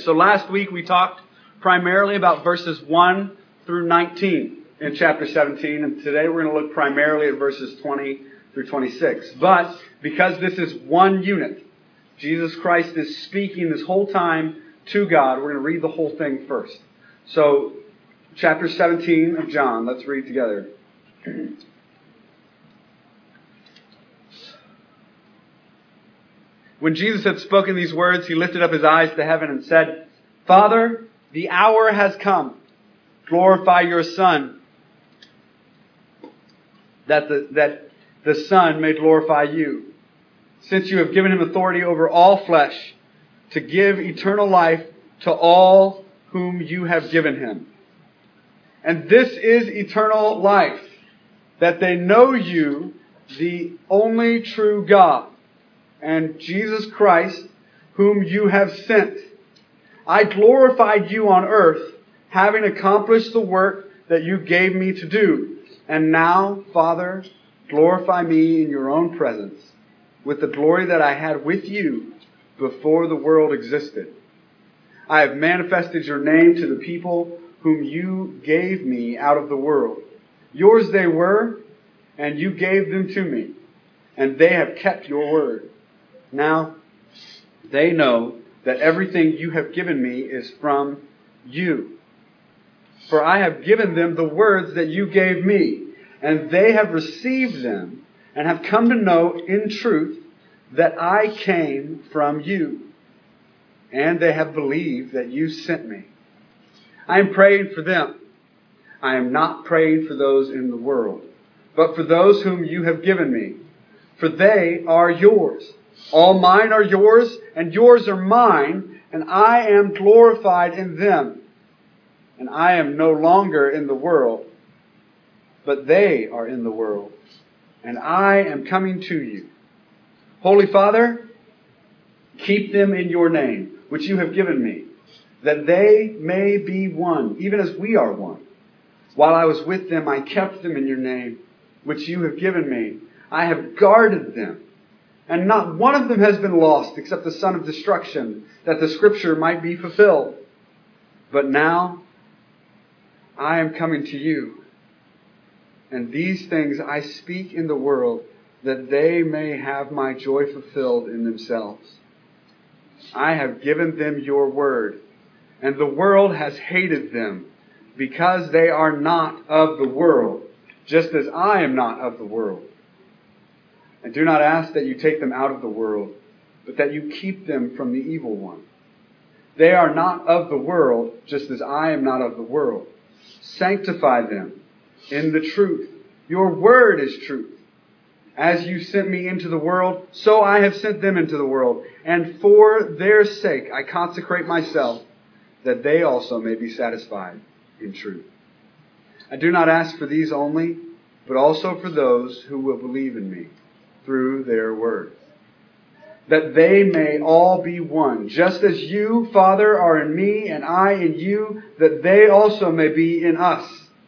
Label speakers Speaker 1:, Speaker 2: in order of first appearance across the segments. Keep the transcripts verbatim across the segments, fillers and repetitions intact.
Speaker 1: So last week we talked primarily about verses one through nineteen in chapter seventeen, and today we're going to look primarily at verses twenty through twenty-six. But because this is one unit, Jesus Christ is speaking this whole time to God, we're going to read the whole thing first. So, chapter seventeen of John, let's read together. When Jesus had spoken these words, he lifted up his eyes to heaven and said, Father, the hour has come. Glorify your Son, that the, that the Son may glorify you, since you have given him authority over all flesh, to give eternal life to all whom you have given him. And this is eternal life, that they know you, the only true God, and Jesus Christ, whom you have sent. I glorified you on earth, having accomplished the work that you gave me to do. And now, Father, glorify me in your own presence, with the glory that I had with you before the world existed. I have manifested your name to the people whom you gave me out of the world. Yours they were, and you gave them to me, and they have kept your word. Now, they know that everything you have given me is from you. For I have given them the words that you gave me, and they have received them, and have come to know in truth that I came from you. And they have believed that you sent me. I am praying for them. I am not praying for those in the world, but for those whom you have given me. For they are yours. All mine are yours, and yours are mine, and I am glorified in them. And I am no longer in the world, but they are in the world, and I am coming to you. Holy Father, keep them in your name, which you have given me, that they may be one, even as we are one. While I was with them, I kept them in your name, which you have given me. I have guarded them, and not one of them has been lost except the son of destruction, that the scripture might be fulfilled. But now I am coming to you, and these things I speak in the world, that they may have my joy fulfilled in themselves. I have given them your word, and the world has hated them, because they are not of the world, just as I am not of the world. I do not ask that you take them out of the world, but that you keep them from the evil one. They are not of the world, just as I am not of the world. Sanctify them in the truth. Your word is truth. As you sent me into the world, so I have sent them into the world. And for their sake I consecrate myself, that they also may be satisfied in truth. I do not ask for these only, but also for those who will believe in me through their word, that they may all be one, just as you, Father, are in me and I in you, that they also may be in us,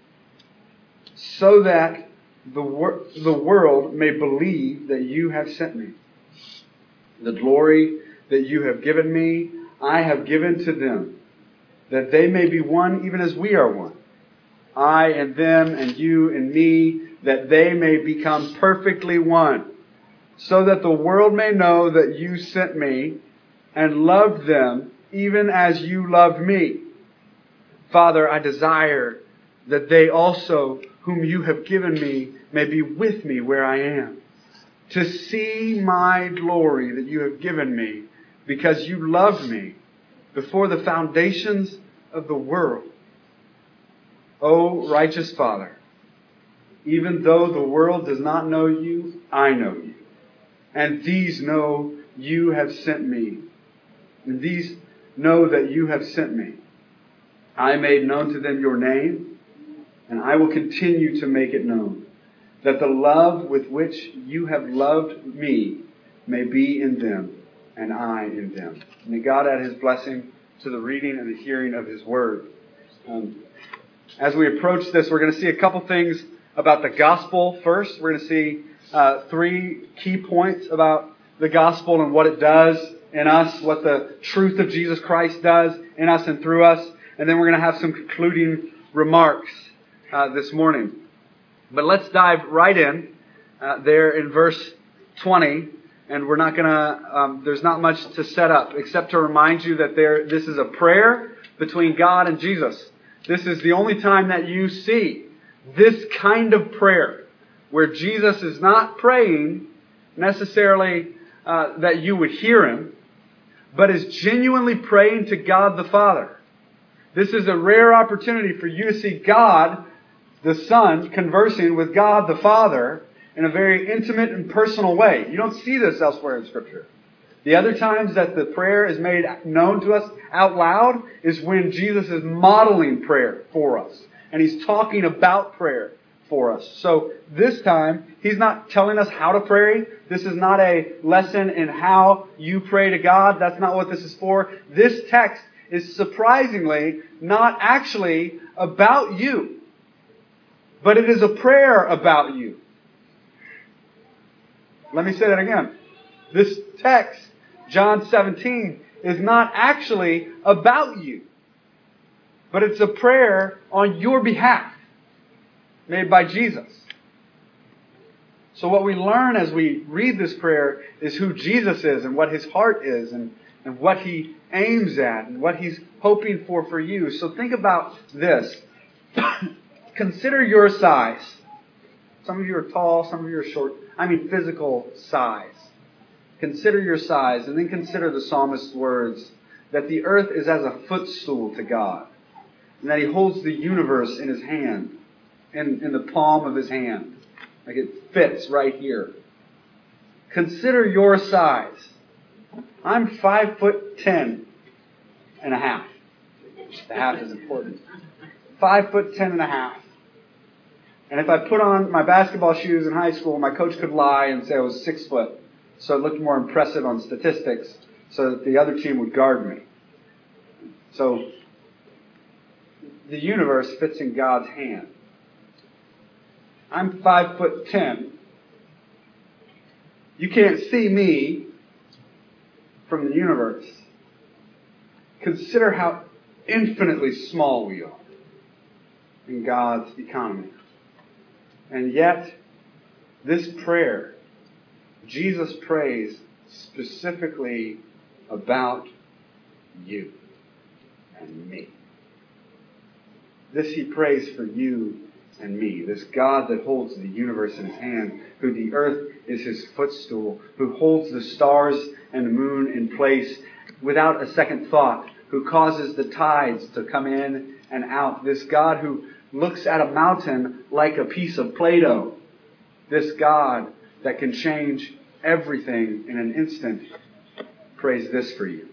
Speaker 1: so that the, wor- the world may believe that you have sent me. The glory that you have given me, I have given to them, that they may be one even as we are one. I and them and you and me, that they may become perfectly one, so that the world may know that you sent me and loved them even as you loved me. Father, I desire that they also, whom you have given me, may be with me where I am, to see my glory that you have given me, because you loved me before the foundations of the world. O righteous Father, even though the world does not know you, I know you. And these know you have sent me. And these know that you have sent me. I made known to them your name, and I will continue to make it known, that the love with which you have loved me may be in them, and I in them. May God add his blessing to the reading and the hearing of his word. Um, as we approach this, we're going to see a couple things about the gospel first. We're going to see uh, three key points about the gospel and what it does. in us, what the truth of Jesus Christ does in us and through us. And then we're going to have some concluding remarks uh, this morning. But let's dive right in uh, there in verse twenty. And we're not going to, um, there's not much to set up except to remind you that there, this is a prayer between God and Jesus. This is the only time that you see this kind of prayer where Jesus is not praying necessarily uh, that you would hear Him, but is genuinely praying to God the Father. This is a rare opportunity for you to see God, the Son, conversing with God the Father in a very intimate and personal way. You don't see this elsewhere in Scripture. The other times that the prayer is made known to us out loud is when Jesus is modeling prayer for us. And He's talking about prayer for us. So this time, He's not telling us how to pray. This is not a lesson in how you pray to God. That's not what this is for. This text is surprisingly not actually about you, but it is a prayer about you. Let me say that again. This text, John seventeen, is not actually about you, but it's a prayer on your behalf made by Jesus. So what we learn as we read this prayer is who Jesus is and what His heart is and, and what He aims at and what He's hoping for for you. So think about this. Consider your size. Some of you are tall, some of you are short. I mean physical size. Consider your size, and then consider the psalmist's words that the earth is as a footstool to God, and that He holds the universe in His hand, in, in the palm of His hand. Like it fits right here. Consider your size. I'm five foot ten and a half. The half is important. Five foot ten and a half. And if I put on my basketball shoes in high school, my coach could lie and say I was six foot. So it looked more impressive on statistics so that the other team would guard me. So the universe fits in God's hand. I'm five foot ten. You can't see me from the universe. Consider how infinitely small we are in God's economy. And yet, this prayer, Jesus prays specifically about you and me. This He prays for you and me. This God that holds the universe in His hand, who the earth is His footstool, who holds the stars and the moon in place without a second thought, who causes the tides to come in and out. This God who looks at a mountain like a piece of Play-Doh. This God that can change everything in an instant prays this for you.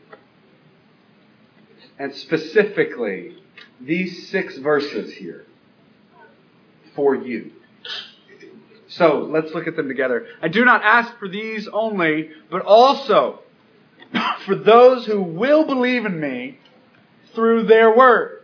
Speaker 1: And specifically, these six verses here for you. So, let's look at them together. I do not ask for these only, but also for those who will believe in me through their word.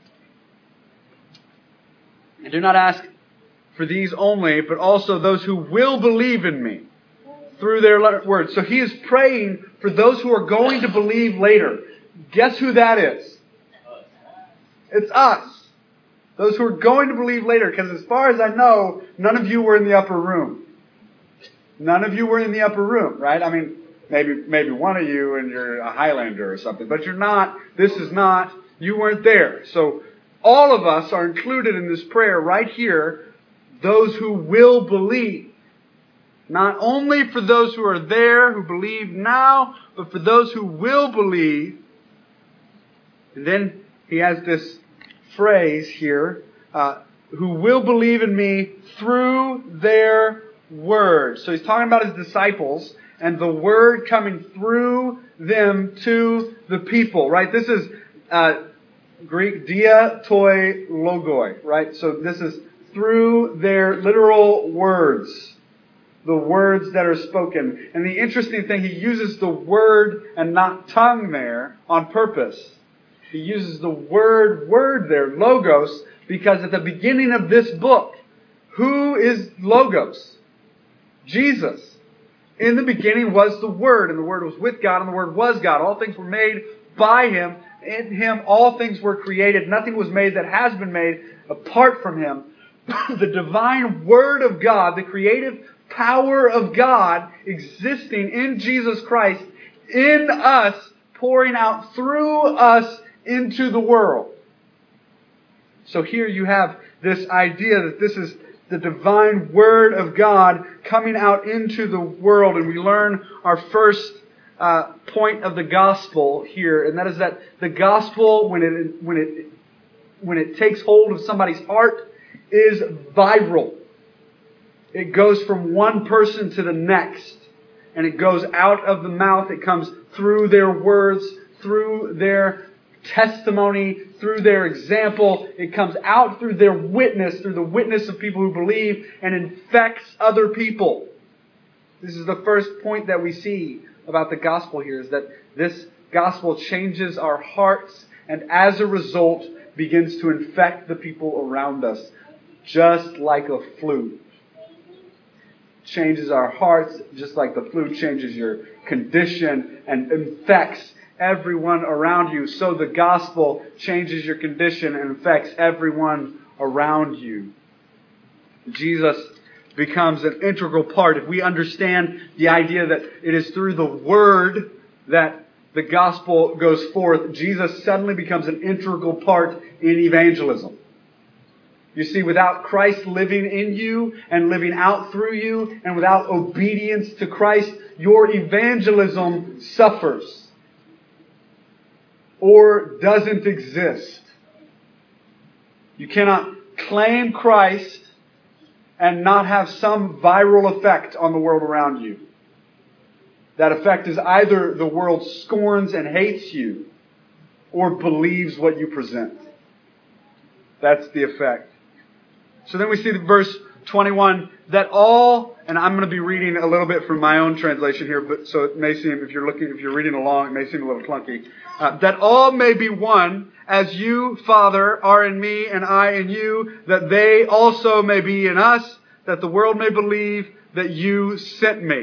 Speaker 1: I do not ask for these only, but also those who will believe in me through their word. So He is praying for those who are going to believe later. Guess who that is? It's us. Those who are going to believe later. Because as far as I know, none of you were in the upper room. None of you were in the upper room, right? I mean, maybe maybe one of you and you're a Highlander or something. But you're not. This is not. You weren't there. So all of us are included in this prayer right here. Those who will believe. Not only for those who are there, who believe now, but for those who will believe. And then he has this phrase here, uh, who will believe in me through their word. So he's talking about his disciples and the word coming through them to the people, right? This is uh, Greek dia toi logoi, right? So this is through their literal words. The words that are spoken. And the interesting thing, he uses the word and not tongue there on purpose. He uses the word, word there, logos, because at the beginning of this book, who is logos? Jesus. In the beginning was the Word, and the Word was with God, and the Word was God. All things were made by Him. In Him all things were created. Nothing was made that has been made apart from Him. The divine Word of God, the creative power of God existing in Jesus Christ, in us, pouring out through us into the world. So here you have this idea that this is the divine Word of God coming out into the world. And we learn our first uh, point of the gospel here, and that is that the gospel, when it when it when it takes hold of somebody's heart, is viral. It goes from one person to the next, and it goes out of the mouth. It comes through their words, through their testimony, through their example. It comes out through their witness, through the witness of people who believe, and infects other people. This is the first point that we see about the gospel here, is that this gospel changes our hearts, and as a result begins to infect the people around us, just like a flu. Changes our hearts, just like the flu changes your condition and infects everyone around you. So the gospel changes your condition and affects everyone around you. Jesus becomes an integral part. If we understand the idea that it is through the Word that the gospel goes forth, Jesus suddenly becomes an integral part in evangelism. You see, without Christ living in you and living out through you, and without obedience to Christ, your evangelism suffers or doesn't exist. You cannot claim Christ and not have some viral effect on the world around you. That effect is either the world scorns and hates you, or believes what you present. That's the effect. So then we see the verse twenty-one, that all, and I'm going to be reading a little bit from my own translation here, but so it may seem, if you're looking, if you're reading along, it may seem a little clunky. Uh, that all may be one, as you, Father, are in me and I in you, that they also may be in us, that the world may believe that you sent me.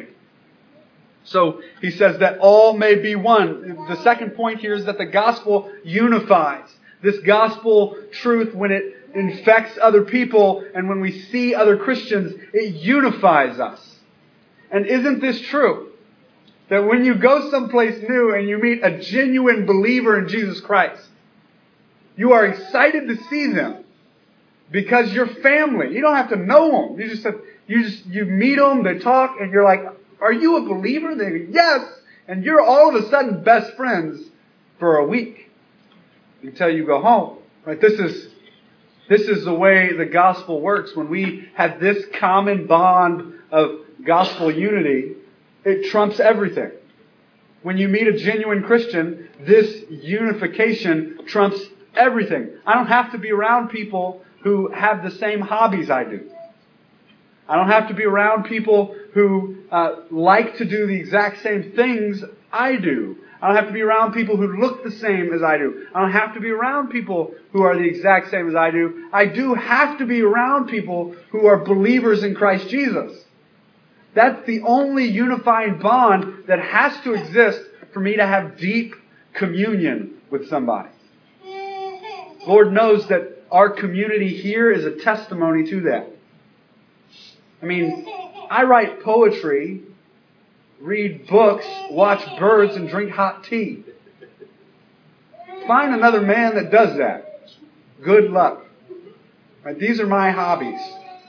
Speaker 1: So he says that all may be one. The second point here is that the gospel unifies. This gospel truth, when it infects other people and when we see other Christians, it unifies us. And isn't this true? That when you go someplace new and you meet a genuine believer in Jesus Christ, you are excited to see them because you're family. You don't have to know them. You just have, you just you meet them, they talk, and you're like, "Are you a believer?" They go, "Yes." And you're all of a sudden best friends for a week until you go home. Right? This is this is the way the gospel works. When we have this common bond of gospel unity, it trumps everything. When you meet a genuine Christian, this unification trumps everything. I don't have to be around people who have the same hobbies I do. I don't have to be around people who uh, like to do the exact same things I do. I don't have to be around people who look the same as I do. I don't have to be around people who are the exact same as I do. I do have to be around people who are believers in Christ Jesus. That's the only unifying bond that has to exist for me to have deep communion with somebody. Lord knows that our community here is a testimony to that. I mean, I write poetry, read books, watch birds, and drink hot tea. Find another man that does that. Good luck. Right? These are my hobbies.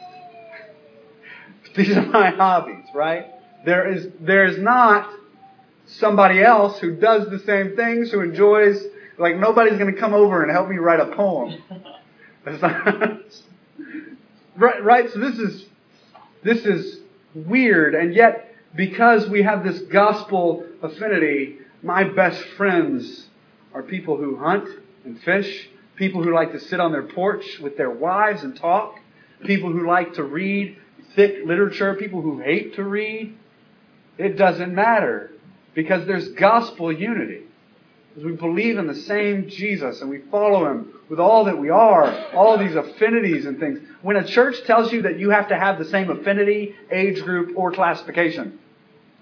Speaker 1: These are my hobbies, right? There is there is not somebody else who does the same things, who enjoys, like nobody's going to come over and help me write a poem. That's not, right, right? So this is this is weird, and yet because we have this gospel affinity, my best friends are people who hunt and fish, people who like to sit on their porch with their wives and talk, people who like to read thick literature, people who hate to read. It doesn't matter because there's gospel unity. Because we believe in the same Jesus and we follow Him with all that we are, all these affinities and things. When a church tells you that you have to have the same affinity, age group, or classification,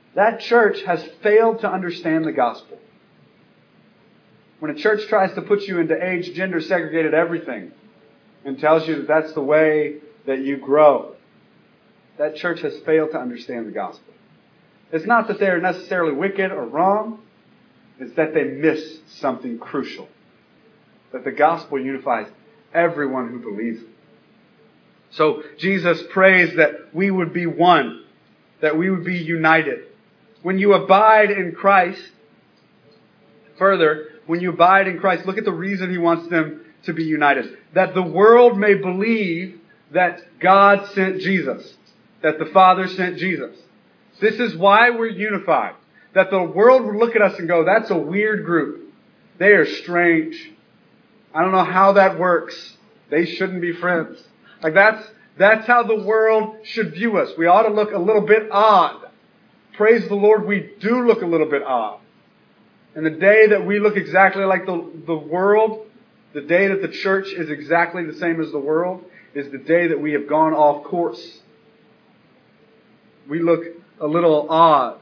Speaker 1: That church has failed to understand the gospel. When a church tries to put you into age, gender, segregated everything and tells you that that's the way that you grow, that church has failed to understand the gospel. It's not that they're necessarily wicked or wrong. It's that they miss something crucial. That the gospel unifies everyone who believes it. So Jesus prays that we would be one, that we would be united. When you abide in Christ, further, when you abide in Christ, look at the reason He wants them to be united. That the world may believe that God sent Jesus, that the Father sent Jesus. This is why we're unified. That the world would look at us and go, that's a weird group. They are strange. I don't know how that works. They shouldn't be friends. Like that's, that's how the world should view us. We ought to look a little bit odd. Praise the Lord, we do look a little bit odd. And the day that we look exactly like the, the world, the day that the church is exactly the same as the world, is the day that we have gone off course. We look a little odd.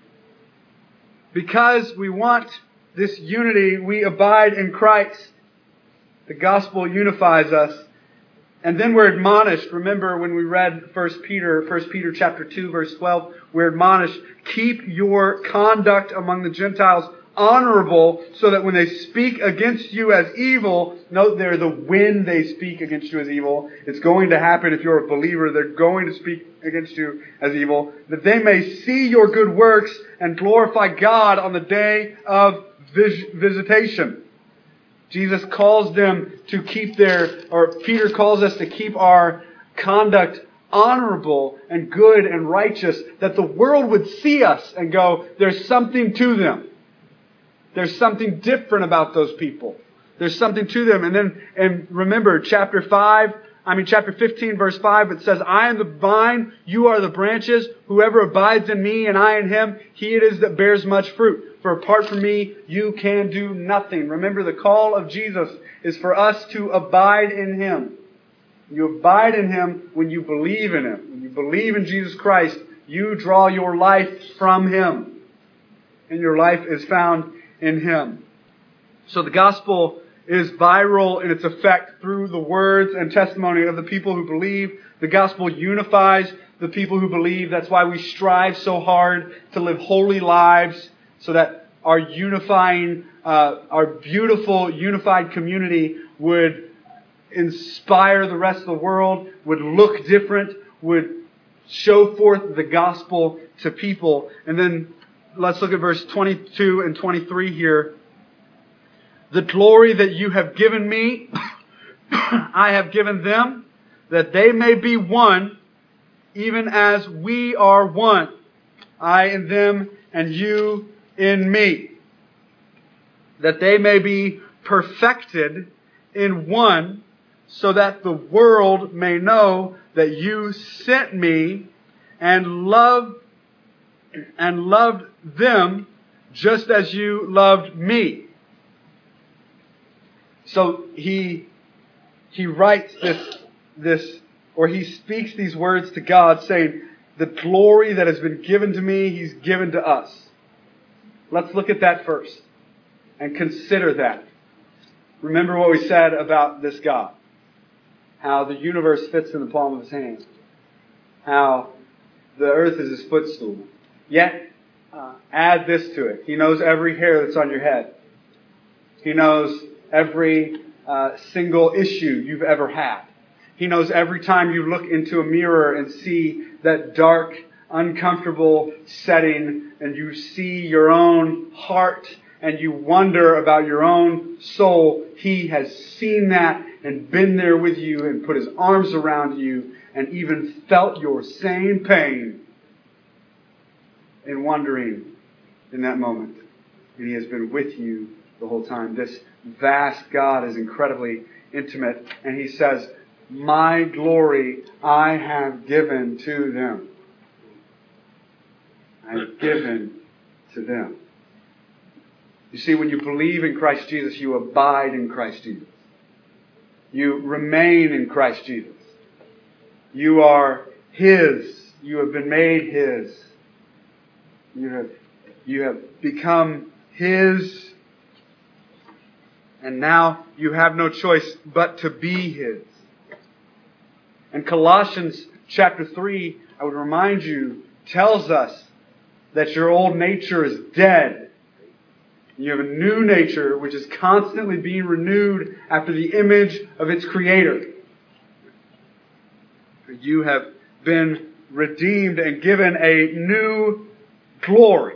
Speaker 1: Because we want this unity, we abide in Christ. The gospel unifies us. And then we're admonished. Remember when we read First Peter, First Peter chapter two, verse twelve, we're admonished, keep your conduct among the Gentiles honorable, so that when they speak against you as evil, note there the when they speak against you as evil, it's going to happen if you're a believer, they're going to speak against you as evil, that they may see your good works and glorify God on the day of vis- visitation. Jesus calls them to keep their, or Peter calls us to keep our conduct honorable and good and righteous, that the world would see us and go, there's something to them. There's something different about those people. There's something to them. And then, and remember, chapter five, I mean, chapter fifteen, verse five, it says, I am the vine, you are the branches. Whoever abides in me and I in him, he it is that bears much fruit. For apart from me, you can do nothing. Remember, the call of Jesus is for us to abide in Him. You abide in Him when you believe in Him. When you believe in Jesus Christ, you draw your life from Him. And your life is found in Him. So the gospel is viral in its effect through the words and testimony of the people who believe. The gospel unifies the people who believe. That's why we strive so hard to live holy lives, so that our unifying, uh, our beautiful unified community would inspire the rest of the world, would look different, would show forth the gospel to people. And then let's look at verse twenty-two and twenty-three here. The glory that you have given me, I have given them, that they may be one, even as we are one. I in them and you in me. That they may be perfected in one, so that the world may know that you sent me and loved and loved them just as you loved me. So he he writes this this or he speaks these words to God, saying, the glory that has been given to me, He's given to us. Let's look at that first and consider that. Remember what we said about this God. How the universe fits in the palm of His hand. How the earth is His footstool. Yet, uh, add this to it. He knows every hair that's on your head. He knows every uh, single issue you've ever had. He knows every time you look into a mirror and see that dark, uncomfortable setting, and you see your own heart and you wonder about your own soul. He has seen that and been there with you and put His arms around you and even felt your same pain in wondering in that moment. And He has been with you the whole time. This vast God is incredibly intimate. And He says, my glory I have given to them. I have given to them. You see, when you believe in Christ Jesus, you abide in Christ Jesus. You remain in Christ Jesus. You are His. You have been made His. You have, you have become His, and now you have no choice but to be His. And Colossians chapter three, I would remind you, tells us that your old nature is dead. You have a new nature which is constantly being renewed after the image of its Creator. You have been redeemed and given a new glory.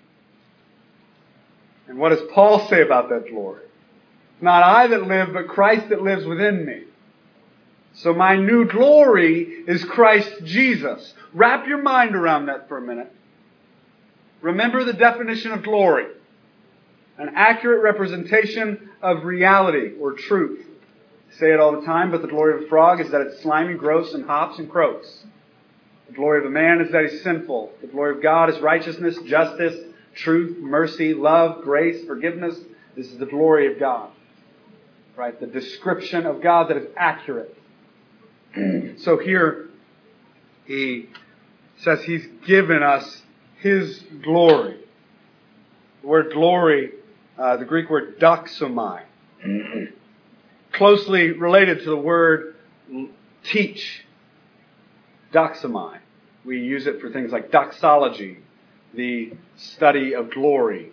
Speaker 1: And what does Paul say about that glory? Not I that live, but Christ that lives within me. So my new glory is Christ Jesus. Wrap your mind around that for a minute. Remember the definition of glory. An accurate representation of reality or truth. I say it all the time, but the glory of a frog is that it's slimy, gross, and hops and croaks. The glory of a man is that he's sinful. The glory of God is righteousness, justice, truth, mercy, love, grace, forgiveness. This is the glory of God. Right? The description of God that is accurate. So here he says He's given us His glory. The word glory, uh, the Greek word doxomai, closely related to the word teach. Doxomai. We use it for things like doxology, the study of glory.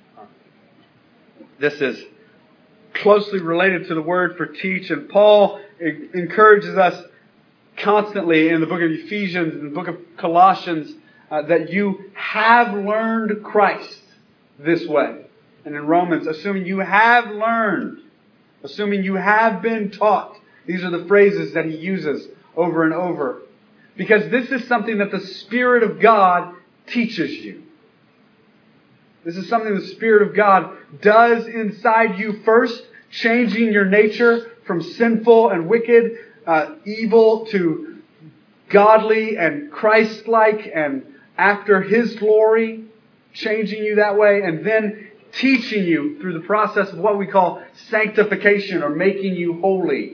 Speaker 1: This is closely related to the word for teach, and Paul encourages us constantly in the book of Ephesians, in the book of Colossians, uh, that you have learned Christ this way. And in Romans, assuming you have learned, assuming you have been taught. These are the phrases that he uses over and over. Because this is something that the Spirit of God teaches you. This is something the Spirit of God does inside you first, changing your nature from sinful and wicked, uh, evil to godly and Christ-like and after His glory, changing you that way, and then teaching you through the process of what we call sanctification or making you holy.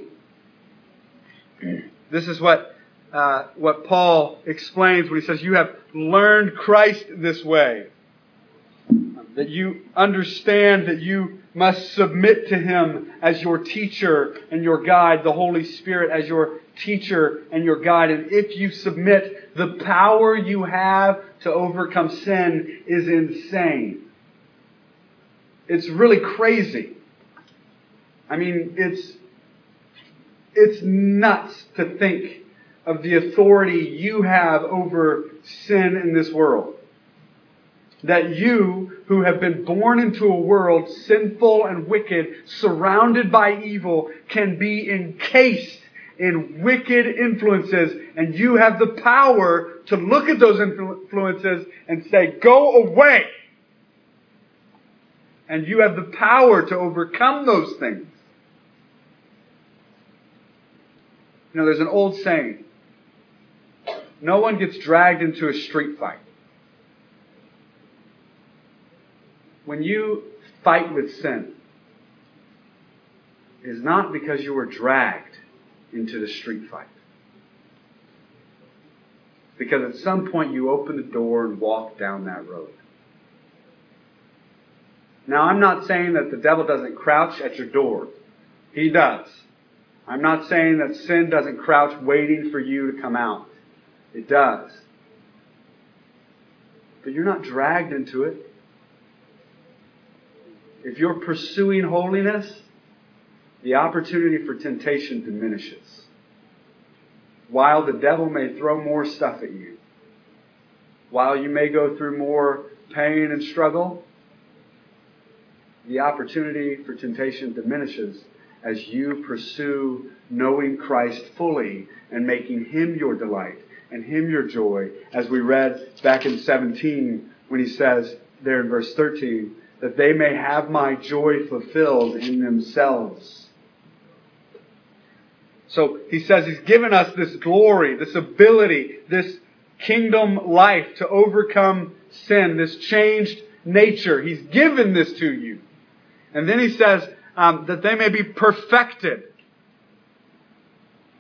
Speaker 1: This is what uh, what Paul explains when he says, you have learned Christ this way. That you understand that you must submit to Him as your teacher and your guide, the Holy Spirit as your teacher and your guide. And if you submit, the power you have to overcome sin is insane. It's really crazy. I mean, it's it's nuts to think of the authority you have over sin in this world. That you, who have been born into a world sinful and wicked, surrounded by evil, can be encased in wicked influences, and you have the power to look at those influences and say, go away! And you have the power to overcome those things. You know, there's an old saying, no one gets dragged into a street fight. When you fight with sin, it is not because you were dragged into the street fight. Because at some point you open the door and walk down that road. Now, I'm not saying that the devil doesn't crouch at your door. He does. I'm not saying that sin doesn't crouch waiting for you to come out. It does. But you're not dragged into it. If you're pursuing holiness, the opportunity for temptation diminishes. While the devil may throw more stuff at you, while you may go through more pain and struggle, the opportunity for temptation diminishes as you pursue knowing Christ fully and making Him your delight and Him your joy, as we read back in seventeen when he says there in verse thirteen, that they may have my joy fulfilled in themselves. So he says He's given us this glory, this ability, this kingdom life to overcome sin, this changed nature. He's given this to you. And then he says um, that they may be perfected.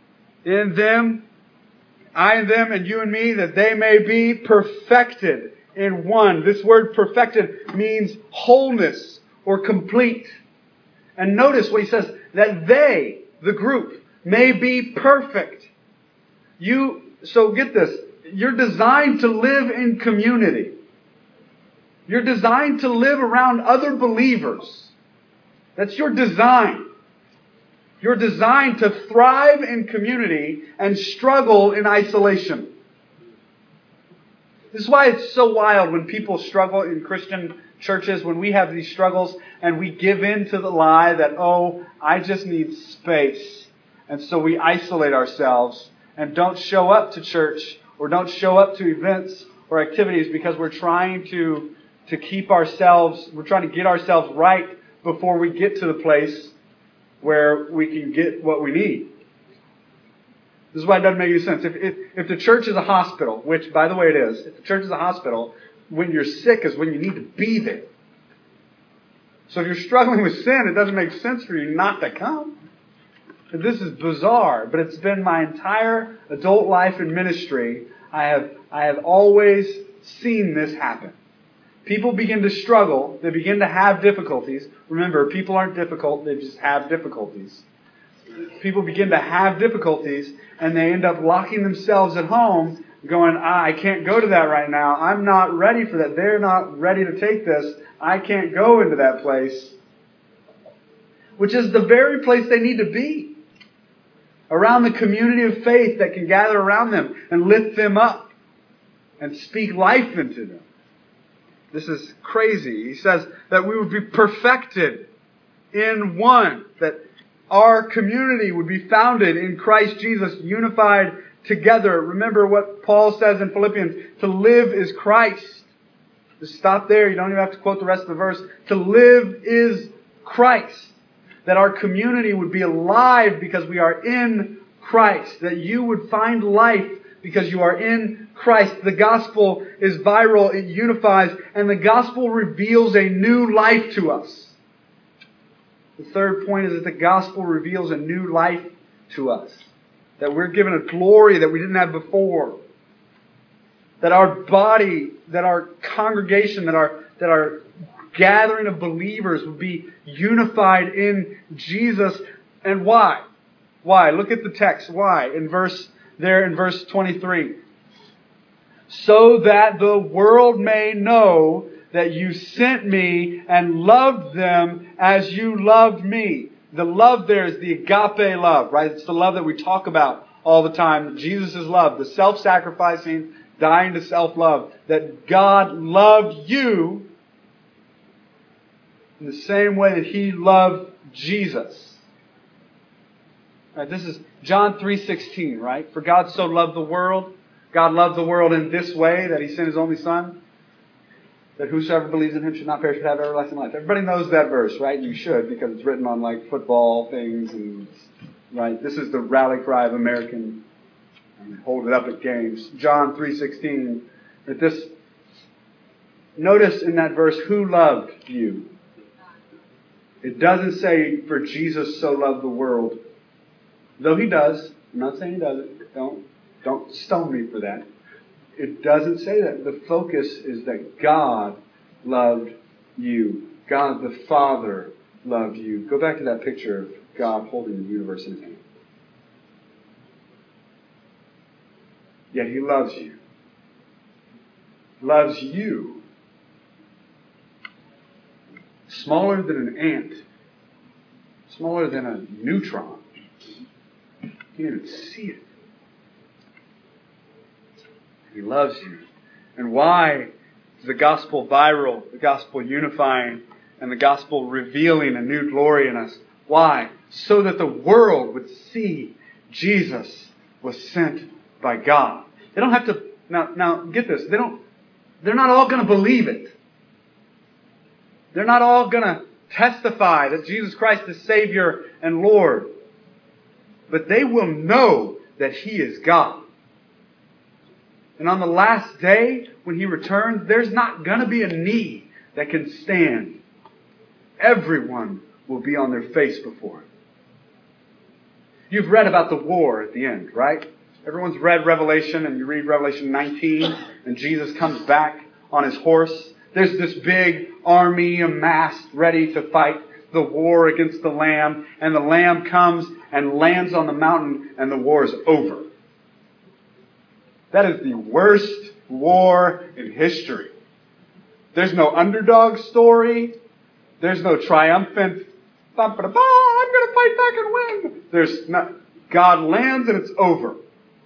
Speaker 1: In them, I and them and you and me, that they may be perfected in one. This word perfected means wholeness or complete. And notice what he says, that they, the group, may be perfect. You, so get this, you're designed to live in community. You're designed to live around other believers. That's your design. You're designed to thrive in community and struggle in isolation. This is why it's so wild when people struggle in Christian churches, when we have these struggles and we give in to the lie that, oh, I just need space. And so we isolate ourselves and don't show up to church or don't show up to events or activities because we're trying to, to keep ourselves, we're trying to get ourselves right before we get to the place where we can get what we need. This is why it doesn't make any sense. If, if, if the church is a hospital, which, by the way, it is. If the church is a hospital, when you're sick is when you need to be there. So if you're struggling with sin, it doesn't make sense for you not to come. This is bizarre, but it's been my entire adult life in ministry. I have, I have always seen this happen. People begin to struggle. They begin to have difficulties. Remember, people aren't difficult. They just have difficulties. People begin to have difficulties, and they end up locking themselves at home, going, ah, I can't go to that right now. I'm not ready for that. They're not ready to take this. I can't go into that place. Which is the very place they need to be. Around the community of faith that can gather around them and lift them up and speak life into them. This is crazy. He says that we would be perfected in one. That our community would be founded in Christ Jesus, unified together. Remember what Paul says in Philippians. To live is Christ. Just stop there. You don't even have to quote the rest of the verse. To live is Christ. That our community would be alive because we are in Christ. That you would find life because you are in Christ. The gospel is viral. It unifies. And the gospel reveals a new life to us. The third point is that the gospel reveals a new life to us. That we're given a glory that we didn't have before. That our body, that our congregation, that our, that our gathering of believers would be unified in Jesus. And why? Why? Look at the text. Why? In verse, there in verse twenty-three. So that the world may know that you sent me and loved them as you loved me. The love there is the agape love, right? It's the love that we talk about all the time. Jesus' love, the self-sacrificing, dying to self-love. That God loved you in the same way that He loved Jesus. Right, this is John three sixteen, right? For God so loved the world. God loved the world in this way, that He sent His only Son, that whosoever believes in Him should not perish but have everlasting life. Everybody knows that verse, right? You should, because it's written on like football things and right. This is the rally cry of American. And hold it up at games. John three sixteen. That this. Notice in that verse, who loved you? It doesn't say, for Jesus so loved the world. Though He does. I'm not saying He doesn't. Don't, don't stone me for that. It doesn't say that. The focus is that God loved you. God the Father loved you. Go back to that picture of God holding the universe in His hand. Yet He loves you. Loves you. Smaller than an ant. Smaller than a neutron. You can't even see it. He loves you. And why is the gospel viral, the gospel unifying, and the gospel revealing a new glory in us? Why? So that the world would see Jesus was sent by God. They don't have to, now, now get this, they don't, they're not all going to believe it. They're not all going to testify that Jesus Christ is Savior and Lord. But they will know that He is God. And on the last day, when He returns, there's not going to be a knee that can stand. Everyone will be on their face before Him. You've read about the war at the end, right? Everyone's read Revelation, and you read Revelation nineteen, and Jesus comes back on his horse. There's this big army amassed ready to fight the war against the Lamb. And the Lamb comes and lands on the mountain and the war is over. That is the worst war in history. There's no underdog story. There's no triumphant, I'm going to fight back and win. There's not. God lands and it's over.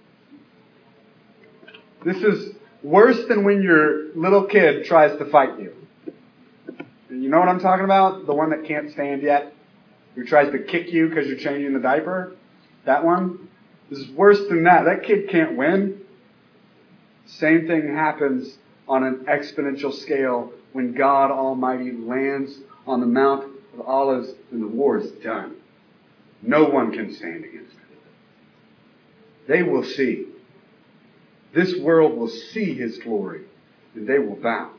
Speaker 1: This is worse than when your little kid tries to fight you. You know what I'm talking about? The one that can't stand yet? Who tries to kick you because you're changing the diaper? That one? This is worse than that. That kid can't win. Same thing happens on an exponential scale when God Almighty lands on the Mount of Olives and the war is done. No one can stand against it. They will see. This world will see His glory and they will bow.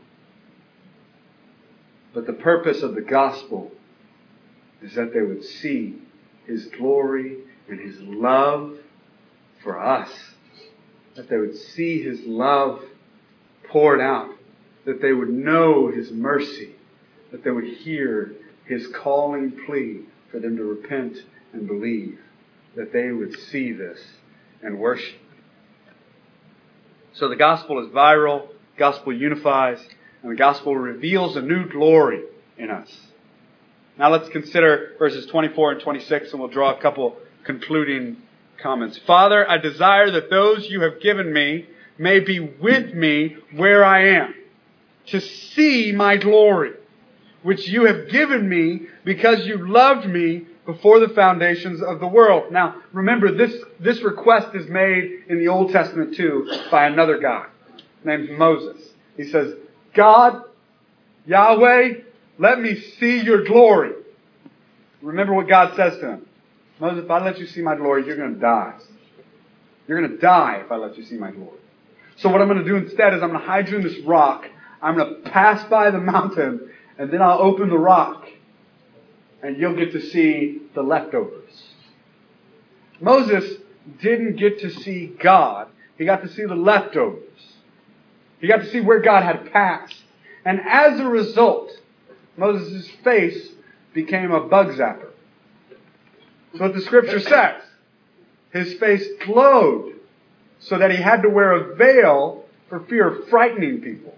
Speaker 1: But the purpose of the gospel is that they would see His glory and His love for us. That they would see His love poured out. That they would know His mercy. That they would hear His calling plea for them to repent and believe. That they would see this and worship. So the gospel is viral. The gospel unifies. And the gospel reveals a new glory in us. Now let's consider verses twenty-four and twenty-six, and we'll draw a couple concluding comments. Father, I desire that those you have given me may be with me where I am, to see my glory, which you have given me because you loved me before the foundations of the world. Now, remember, this, this request is made in the Old Testament too by another guy named Moses. He says, God, Yahweh, let me see your glory. Remember what God says to him. Moses, if I let you see my glory, you're going to die. You're going to die if I let you see my glory. So what I'm going to do instead is I'm going to hide you in this rock. I'm going to pass by the mountain, and then I'll open the rock, and you'll get to see the leftovers. Moses didn't get to see God. He got to see the leftovers. He got to see where God had passed. And as a result, Moses' face became a bug zapper. That's what the scripture says. His face glowed so that he had to wear a veil for fear of frightening people.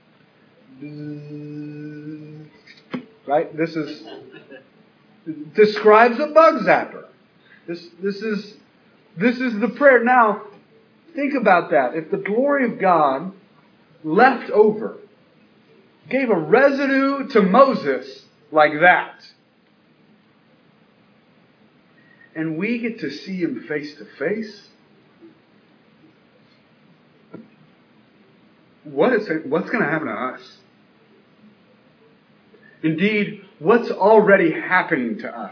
Speaker 1: Right? This is describes a bug zapper. This this is this is the prayer. Now, think about that. If the glory of God left over, gave a residue to Moses like that, and we get to see him face to face, what is it, what's going to happen to us? Indeed, what's already happening to us?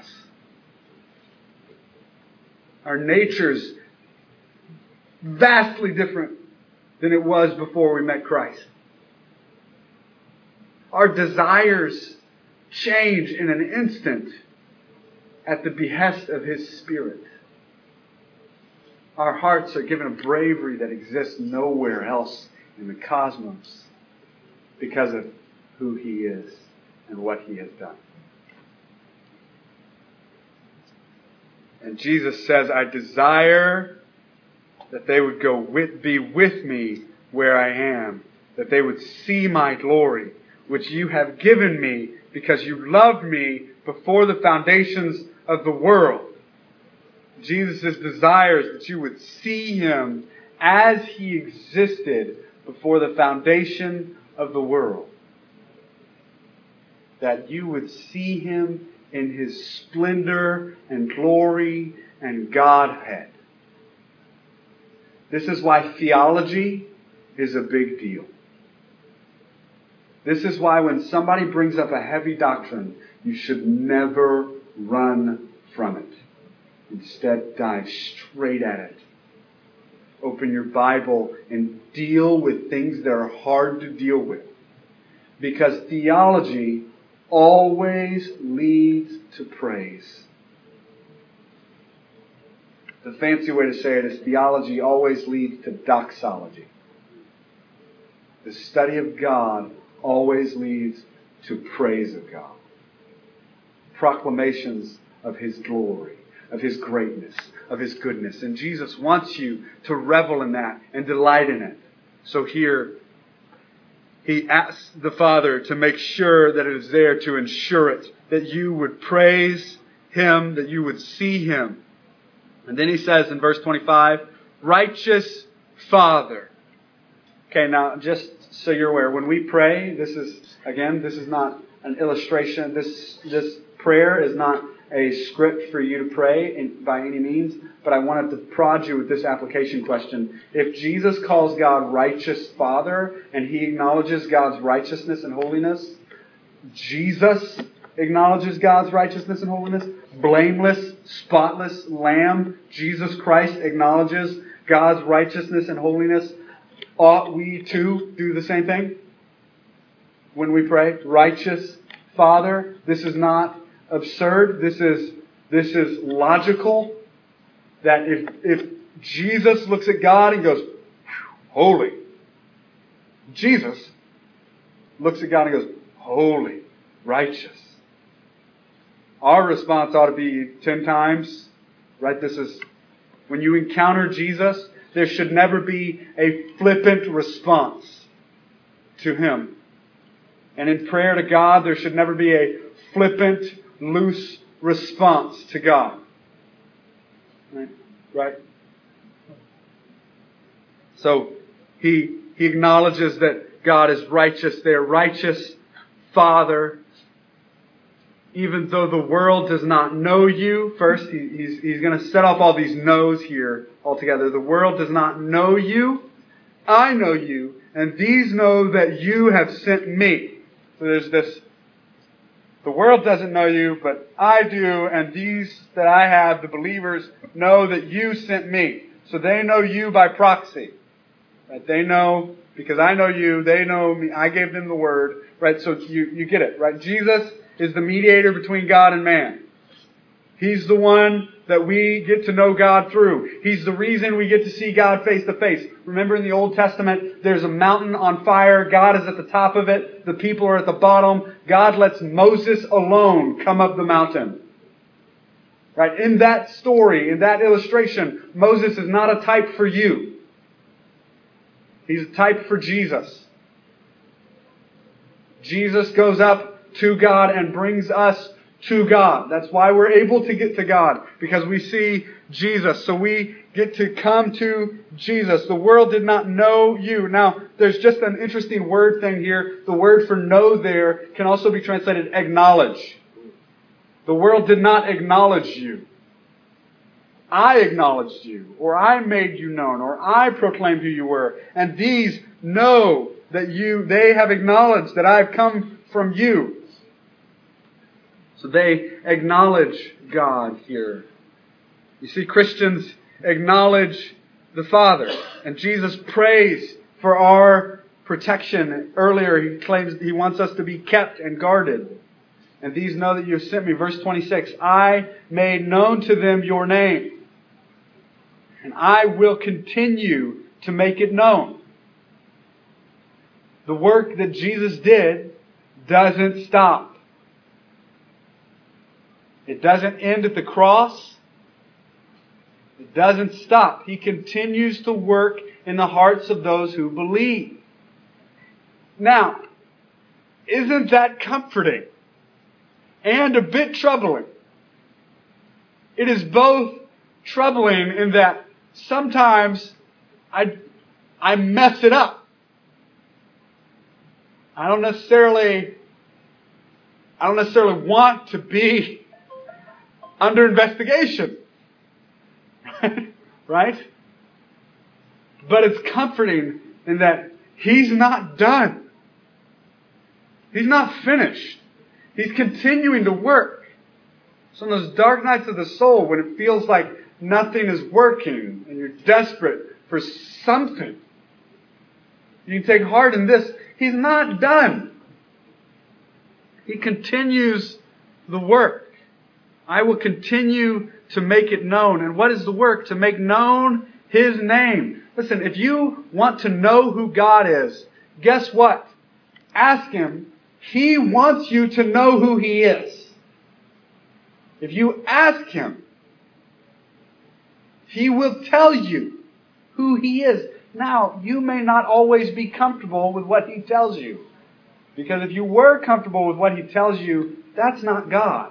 Speaker 1: Our nature's vastly different than it was before we met Christ. Our desires change in an instant at the behest of His Spirit. Our hearts are given a bravery that exists nowhere else in the cosmos because of who He is and what He has done. And Jesus says, I desire that they would go with, be with me where I am, that they would see my glory, which you have given me because you loved me before the foundations of the world. Jesus' desires that you would see Him as He existed before the foundation of the world. That you would see Him in His splendor and glory and Godhead. This is why theology is a big deal. This is why when somebody brings up a heavy doctrine, you should never run from it. Instead, dive straight at it. Open your Bible and deal with things that are hard to deal with. Because theology always leads to praise. The fancy way to say it is theology always leads to doxology. The study of God always leads to praise of God. Proclamations of His glory, of His greatness, of His goodness. And Jesus wants you to revel in that and delight in it. So here, He asks the Father to make sure that it is there to ensure it, that you would praise Him, that you would see Him. And then He says in verse twenty-five, righteous Father. Okay, now just so you're aware, when we pray, this is, again, this is not an illustration. This this prayer is not a script for you to pray in, by any means, but I wanted to prod you with this application question. If Jesus calls God righteous Father, and He acknowledges God's righteousness and holiness, Jesus acknowledges God's righteousness and holiness, blameless, spotless Lamb, Jesus Christ acknowledges God's righteousness and holiness, ought we too do the same thing when we pray? Righteous Father. This is not absurd. This is this is logical. That if if Jesus looks at God and goes, holy. Jesus looks at God and goes, holy, righteous. Our response ought to be ten times, right? This is, when you encounter Jesus, there should never be a flippant response to Him. And in prayer to God, there should never be a flippant, loose response to God. Right? Right? So, He, he acknowledges that God is righteous. They are righteous Father. Even though the world does not know you, first he, he's, he's going to set off all these no's here altogether. The world does not know you. I know you. And these know that you have sent me. So there's this, the world doesn't know you, but I do. And these that I have, the believers, know that you sent me. So they know you by proxy. Right? They know, because I know you, they know me. I gave them the word. Right? So you, you get it. Right? Jesus is the mediator between God and man. He's the one that we get to know God through. He's the reason we get to see God face to face. Remember in the Old Testament, there's a mountain on fire. God is at the top of it. The people are at the bottom. God lets Moses alone come up the mountain. Right? In that story, in that illustration, Moses is not a type for you. He's a type for Jesus. Jesus goes up to God and brings us to God. That's why we're able to get to God, because we see Jesus. So we get to come to Jesus. The world did not know you. Now, there's just an interesting word thing here. The word for know there can also be translated acknowledge. The world did not acknowledge you. I acknowledged you, or I made you known, or I proclaimed who you were. And these know that you, they have acknowledged that I've come from you. So they acknowledge God here. You see, Christians acknowledge the Father. And Jesus prays for our protection. Earlier, He claims He wants us to be kept and guarded. And these know that you have sent me. Verse twenty-six, I made known to them your name. And I will continue to make it known. The work that Jesus did doesn't stop. It doesn't end at the cross. It doesn't stop. He continues to work in the hearts of those who believe. Now, isn't that comforting and a bit troubling? It is both troubling in that sometimes I, I mess it up. I don't necessarily, I don't necessarily want to be under investigation. Right? But it's comforting in that He's not done. He's not finished. He's continuing to work. So on those dark nights of the soul, when it feels like nothing is working and you're desperate for something, you can take heart in this. He's not done. He continues the work. I will continue to make it known. And what is the work? To make known His name. Listen, if you want to know who God is, guess what? Ask Him. He wants you to know who He is. If you ask Him, He will tell you who He is. Now, you may not always be comfortable with what He tells you. Because if you were comfortable with what He tells you, that's not God.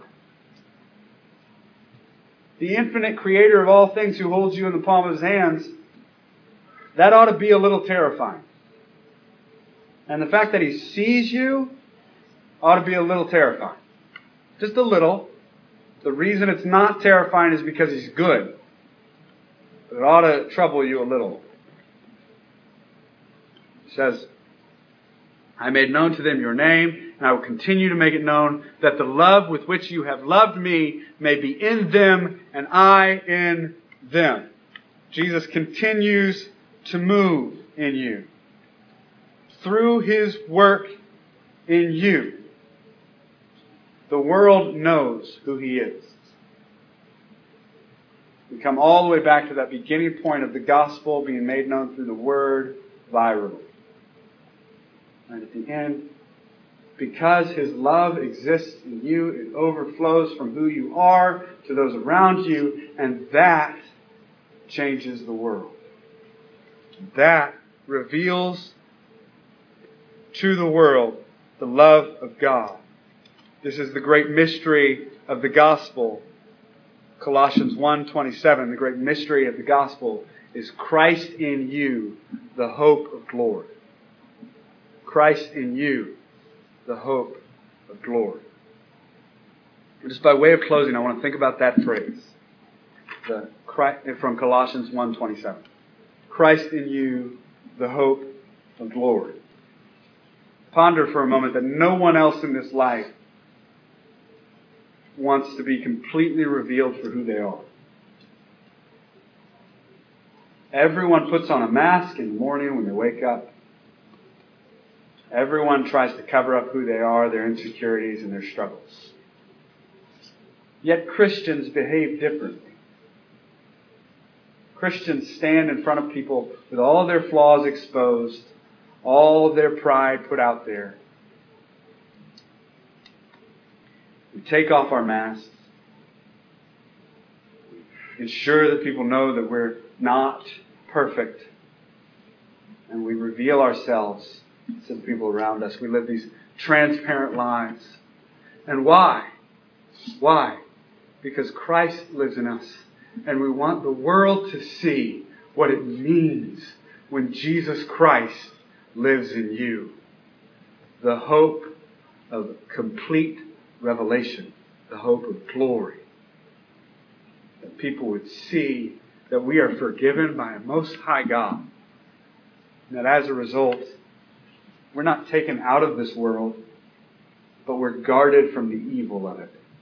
Speaker 1: The infinite Creator of all things who holds you in the palm of His hands, that ought to be a little terrifying. And the fact that He sees you ought to be a little terrifying. Just a little. The reason it's not terrifying is because He's good. But it ought to trouble you a little. It says, I made known to them your name, and I will continue to make it known, that the love with which you have loved me may be in them, and I in them. Jesus continues to move in you. Through His work in you, the world knows who He is. We come all the way back to that beginning point of the gospel being made known through the Word virally. And at the end, because His love exists in you, it overflows from who you are to those around you, and that changes the world. That reveals to the world the love of God. This is the great mystery of the gospel. Colossians one twenty-seven, the great mystery of the gospel is Christ in you, the hope of glory. Christ in you, the hope of glory. And just by way of closing, I want to think about that phrase the, from Colossians one twenty-seven. Christ in you, the hope of glory. Ponder for a moment that no one else in this life wants to be completely revealed for who they are. Everyone puts on a mask in the morning when they wake up. Everyone tries to cover up who they are, their insecurities, and their struggles. Yet Christians behave differently. Christians stand in front of people with all of their flaws exposed, all of their pride put out there. We take off our masks. Ensure that people know that we're not perfect. And we reveal ourselves to the people around us. We live these transparent lives. And why? Why? Because Christ lives in us. And we want the world to see what it means when Jesus Christ lives in you. The hope of complete revelation. The hope of glory. That people would see that we are forgiven by a most high God. And that as a result, we're not taken out of this world, but we're guarded from the evil of it.